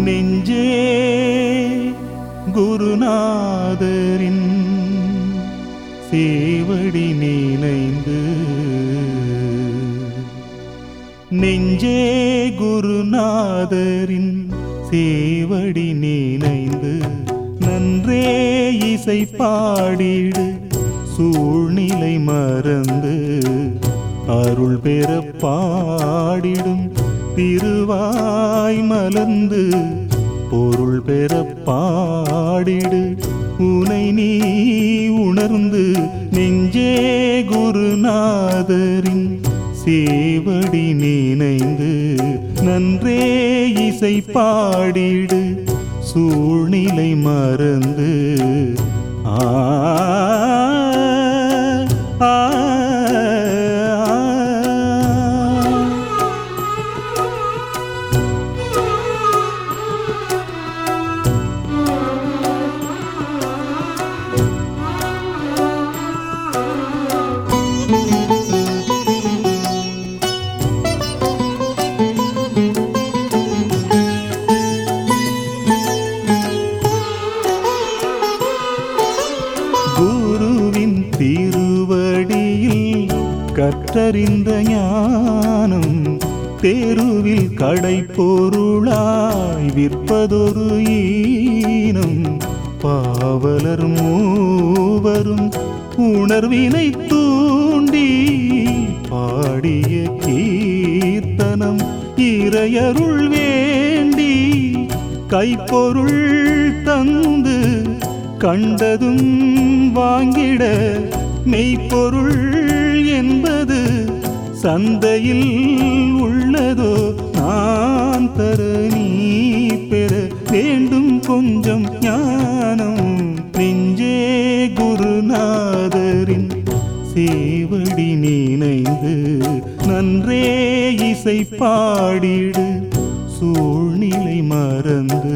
நெஞ்சே குருநாதரின் சேவடி நினைந்து, நெஞ்சே குருநாதரின் சேவடி நினைந்து, நன்றே இசை பாடிடு சூழ்நிலை மறந்து, அருள் பெற பாடிடும் திருவாய் மலர்ந்து, பொருள் பெற பாடிடு உனை நீ உணர்ந்து, நெஞ்சே குருநாதரின் சேவடி நினைந்து, நன்றே இசை பாடிடு சூழ்நிலை மறந்து. ஆ ஆ திருவடியில் கற்றறிந்த ஞானம் தெருவில் கடை பொருளாய் விற்பதொரு ஈனம், பாவலர் மூவரும் உணர்வினை தூண்டி பாடிய கீர்த்தனம் இறையருள் வேண்டி, கைப்பொருள் தந்து கண்டதும் வாங்கிட மெய்ப்பொருள் என்பது சந்தையில் உள்ளதோ, நான் தர நீ பெற வேண்டும் கொஞ்சம் ஞானம், நெஞ்சே குருநாதரின் சேவடி நினைந்து, நன்றே இசை பாடிடு சூழ்நிலை மறந்து.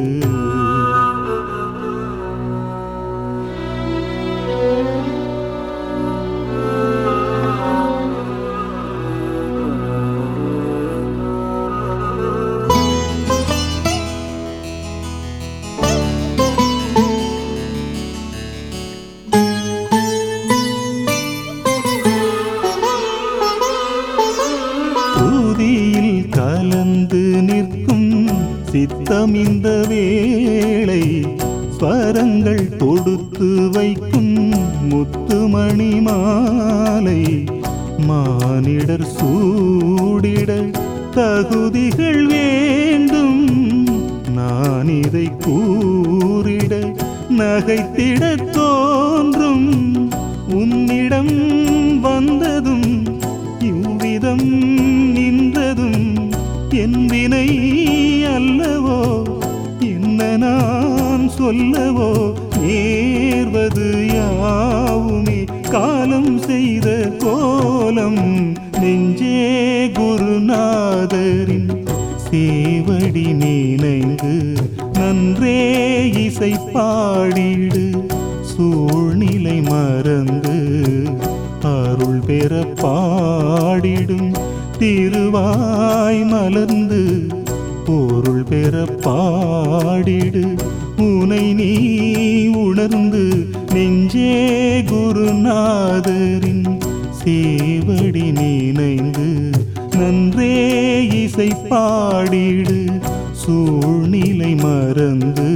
கலந்து நிற்கும் சித்தம் இந்த வேளை, ஸ்வரங்கள் தொடுத்து வைக்கும் முத்துமணி மாலை, மானிடர் சூடிட தகுதிகள் வேண்டும், நான் இதை கூறிட நகைத்திட தோன்றும், உன்னிடம் வந்ததும் இவ்விதம் நின்றதும் என் வினை அல்லவோ, என்ன நான் சொல்லவோ, நேர்வது யாவுமே காலம் செய்த கோலம், நெஞ்சே குருநாதரின் சேவடி நினைந்து, நன்றே இசை பாடிடு சூழ்நிலை மறந்து, அருள் பெற பாடிடும் திருவாய் மலர்ந்து, பொருள் பெற பாடிடு உனை நீ உணர்ந்து, நெஞ்சே குருநாதரின் சேவடி நினைந்து, நன்றே இசை பாடிடு சூழ்நிலை மறந்து.